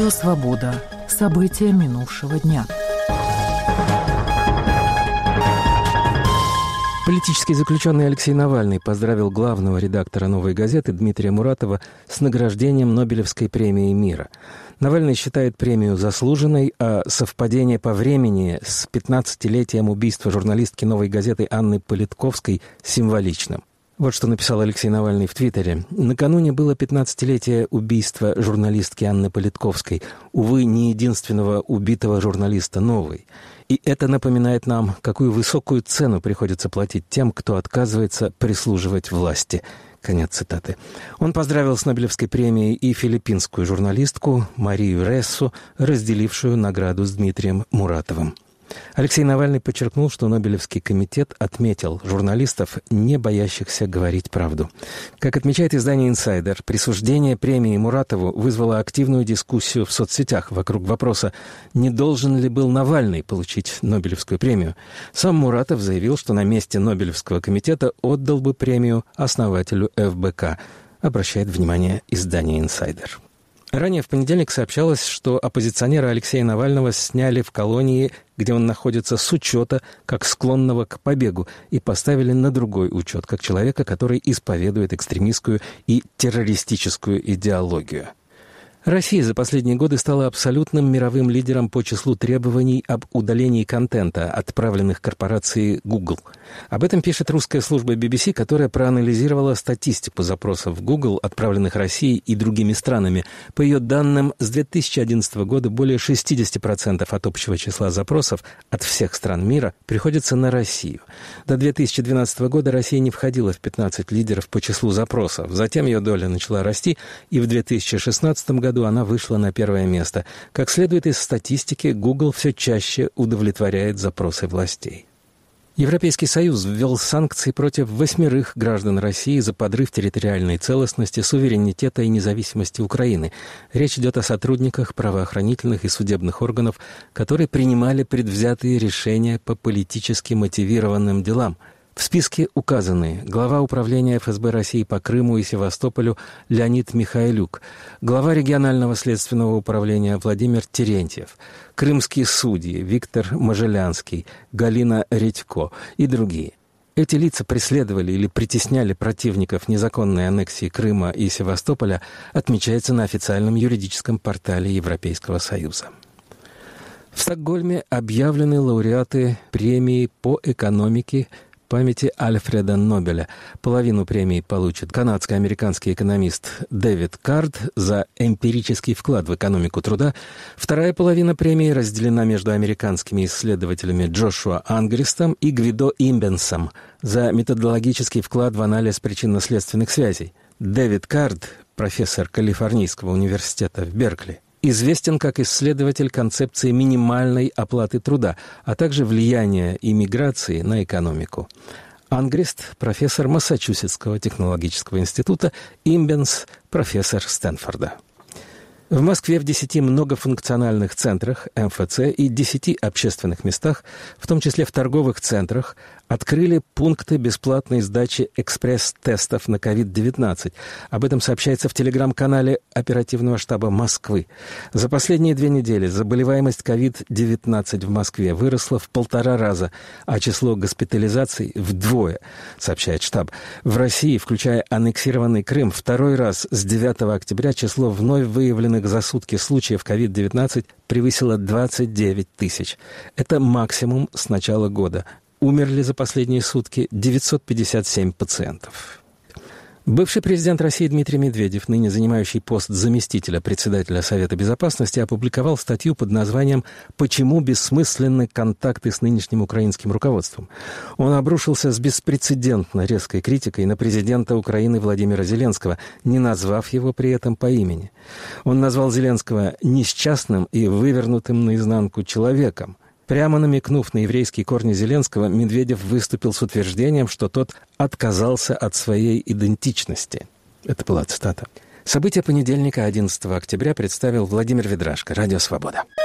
Радио «Свобода». События минувшего дня. Политический заключенный Алексей Навальный поздравил главного редактора «Новой газеты» Дмитрия Муратова с награждением Нобелевской премии мира. Навальный считает премию заслуженной, а совпадение по времени с 15-летием убийства журналистки «Новой газеты» Анны Политковской символичным. Вот что написал Алексей Навальный в Твиттере. «Накануне было 15-летие убийства журналистки Анны Политковской, увы, не единственного убитого журналиста «Новой». И это напоминает нам, какую высокую цену приходится платить тем, кто отказывается прислуживать власти». Конец цитаты. Он поздравил с Нобелевской премией и филиппинскую журналистку Марию Рессу, разделившую награду с Дмитрием Муратовым. Алексей Навальный подчеркнул, что Нобелевский комитет отметил журналистов, не боящихся говорить правду. Как отмечает издание «Инсайдер», присуждение премии Муратову вызвало активную дискуссию в соцсетях вокруг вопроса, не должен ли был Навальный получить Нобелевскую премию. Сам Муратов заявил, что на месте Нобелевского комитета отдал бы премию основателю ФБК, обращает внимание издание «Инсайдер». Ранее в понедельник сообщалось, что оппозиционера Алексея Навального сняли в колонии, где он находится, с учета как склонного к побегу, и поставили на другой учет, как человека, который исповедует экстремистскую и террористическую идеологию. Россия за последние годы стала абсолютным мировым лидером по числу требований об удалении контента, отправленных корпорацией Google. Об этом пишет русская служба BBC, которая проанализировала статистику запросов Google, отправленных Россией и другими странами. По ее данным, с 2011 года более 60% от общего числа запросов от всех стран мира приходится на Россию. До 2012 года Россия не входила в 15 лидеров по числу запросов. Затем ее доля начала расти, и в 2016 году она вышла на первое место. Как следует из статистики, Google все чаще удовлетворяет запросы властей. Европейский Союз ввел санкции против 8 граждан России за подрыв территориальной целостности, суверенитета и независимости Украины. Речь идет о сотрудниках правоохранительных и судебных органов, которые принимали предвзятые решения по политически мотивированным делам. В списке указаны глава управления ФСБ России по Крыму и Севастополю Леонид Михайлюк, глава регионального следственного управления Владимир Терентьев, крымские судьи Виктор Можелянский, Галина Редько и другие. Эти лица преследовали или притесняли противников незаконной аннексии Крыма и Севастополя, отмечается на официальном юридическом портале Европейского Союза. В Стокгольме объявлены лауреаты премии по экономике памяти Альфреда Нобеля. Половину премии получит канадско-американский экономист Дэвид Кард за эмпирический вклад в экономику труда. Вторая половина премии разделена между американскими исследователями Джошуа Ангристом и Гвидо Имбенсом за методологический вклад в анализ причинно-следственных связей. Дэвид Кард, профессор Калифорнийского университета в Беркли, известен как исследователь концепции минимальной оплаты труда, а также влияния иммиграции на экономику. Ангрист – профессор Массачусетского технологического института, Имбенс – профессор Стэнфорда. В Москве в 10 многофункциональных центрах МФЦ и 10 общественных местах, в том числе в торговых центрах, открыли пункты бесплатной сдачи экспресс-тестов на COVID-19. Об этом сообщается в телеграм-канале оперативного штаба Москвы. За последние 2 недели заболеваемость COVID-19 в Москве выросла в 1,5 раза, а число госпитализаций вдвое, сообщает штаб. В России, включая аннексированный Крым, 2-й раз с 9 октября число вновь выявленных за сутки случаев COVID-19 превысило 29 тысяч. Это максимум с начала года. Умерли за последние сутки 957 пациентов. Бывший президент России Дмитрий Медведев, ныне занимающий пост заместителя председателя Совета Безопасности, опубликовал статью под названием «Почему бессмысленны контакты с нынешним украинским руководством?». Он обрушился с беспрецедентно резкой критикой на президента Украины Владимира Зеленского, не назвав его при этом по имени. Он назвал Зеленского несчастным и вывернутым наизнанку человеком. Прямо намекнув на еврейские корни Зеленского, Медведев выступил с утверждением, что тот отказался от своей идентичности. Это была цитата. События понедельника, 11 октября, представил Владимир Ведрашко, Радио «Свобода».